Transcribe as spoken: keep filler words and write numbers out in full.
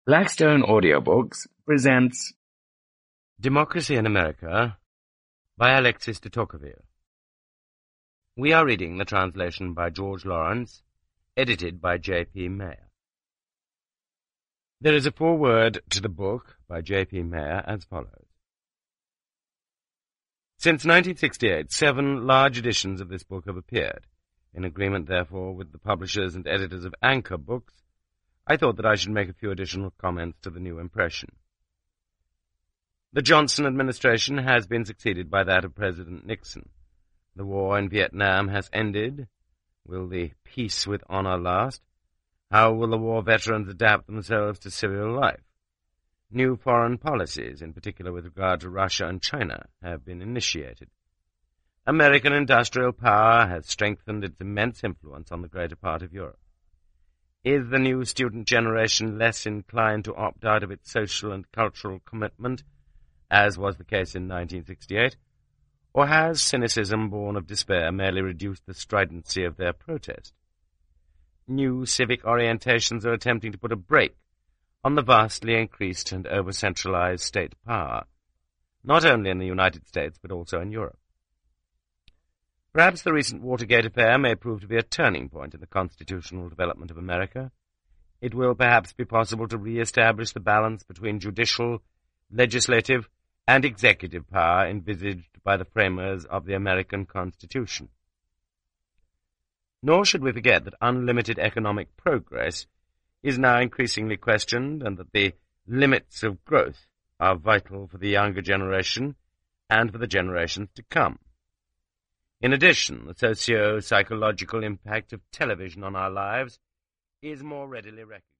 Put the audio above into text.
Blackstone Audiobooks presents Democracy in America by Alexis de Tocqueville. We are reading the translation by George Lawrence, edited by J P Mayer. There is a foreword to the book by J P Mayer as follows. Since nineteen sixty-eight, seven large editions of this book have appeared. In agreement, therefore, with the publishers and editors of Anchor Books, I thought that I should make a few additional comments to the new impression. The Johnson administration has been succeeded by that of President Nixon. The war in Vietnam has ended. Will the peace with honor last? How will the war veterans adapt themselves to civil life? New foreign policies, in particular with regard to Russia and China, have been initiated. American industrial power has strengthened its immense influence on the greater part of Europe. Is the new student generation less inclined to opt out of its social and cultural commitment, as was the case in nineteen sixty-eight, or has cynicism born of despair merely reduced the stridency of their protest? New civic orientations are attempting to put a brake on the vastly increased and over-centralized state power, not only in the United States but also in Europe. Perhaps the recent Watergate affair may prove to be a turning point in the constitutional development of America. It will perhaps be possible to re-establish the balance between judicial, legislative, and executive power envisaged by the framers of the American Constitution. Nor should we forget that unlimited economic progress is now increasingly questioned, and that the limits of growth are vital for the younger generation and for the generations to come. In addition, the socio-psychological impact of television on our lives is more readily recognized.